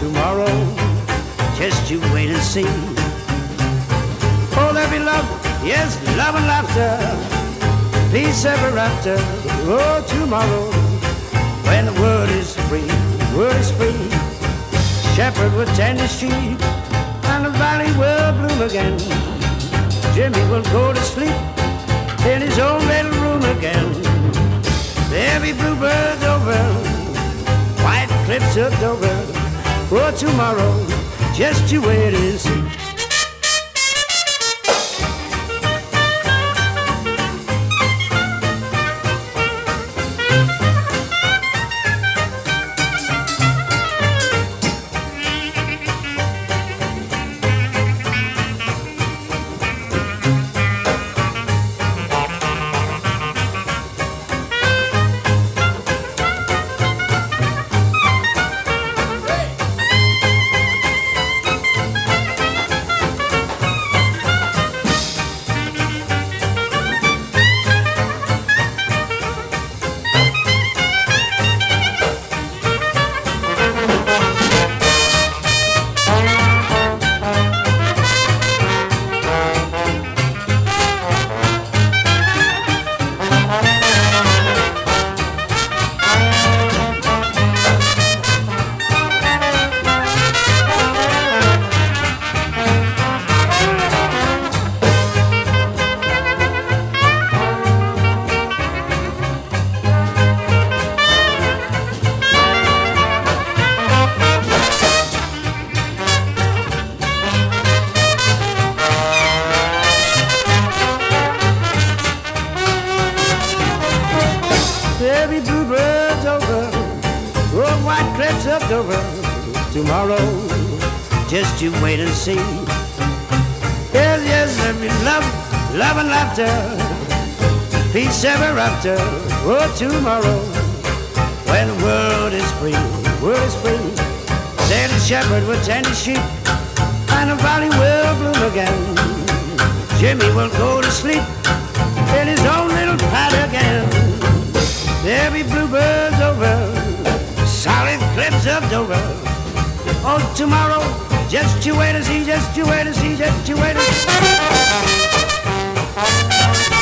tomorrow, just you wait and see. Oh, there'll be love, yes, love and laughter, peace ever after. Oh, tomorrow, when the world is free, the world is free. Shepherd will tend his sheep, and the valley will bloom again. Jimmy will go to sleep in his own little room again. There'll be bluebirds over white cliffs of Dover. Oh, tomorrow, just you wait and see. There'll be bluebirds over old white cliffs of Dover. Tomorrow, just you wait and see. Yes, yes, there'll be love, love and laughter, peace ever after. Oh, tomorrow, when the world is free, the world is free. There the shepherd will tend his sheep, and the valley will bloom again. Jimmy will go to sleep in his own little pad again. There'll be bluebirds over solid cliffs of Dover. Oh, tomorrow, just you wait and see, just you wait and see, just you wait and see.